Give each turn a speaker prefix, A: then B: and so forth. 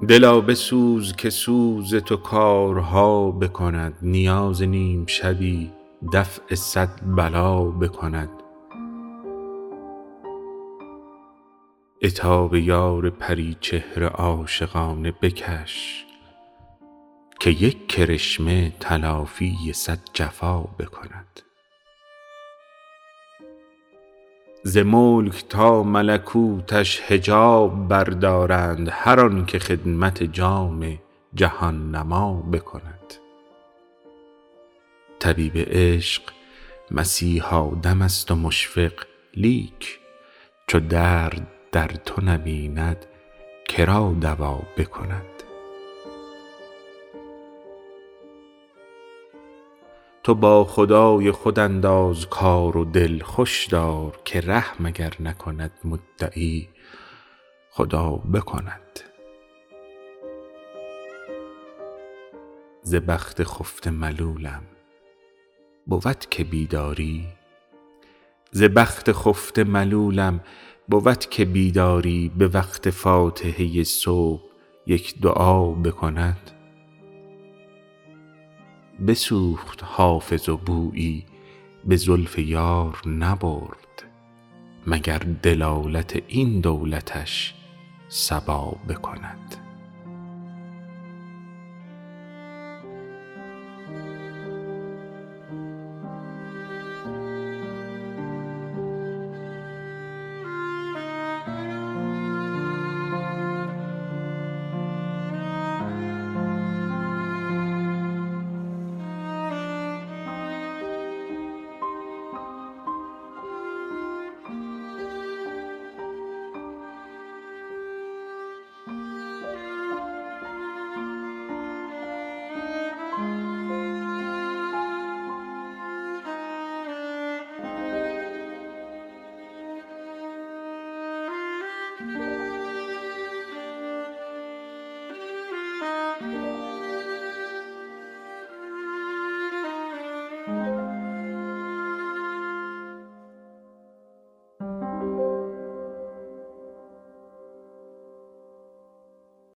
A: دلا بسوز که سوز تو کارها بکند، نیاز نیم شبی دفع صد بلا بکند. عتاب یار پری چهره عاشقانه بکش، که یک کرشمه تلافی صد جفا بکند. ز ملک تا ملکوتش حجاب بردارند، هر آن که خدمت جام جهان نما بکند. طبیب عشق مسیحا دم است و مشفق، لیک چو درد در تو نبیند که را دوا بکند. تو با خدای خود انداز کار و دل خوش دار، که رحم اگر نکند مدعی خدا بکند. ز بخت خفته ملولم بود که بیداری، ز بخت خفته ملولم بود که بیداری، به وقت فاتحه صبح یک دعا بکند. بسوخت حافظ و بویی به زلف یار نبرد، مگر دلالت این دولتش صبا بکند.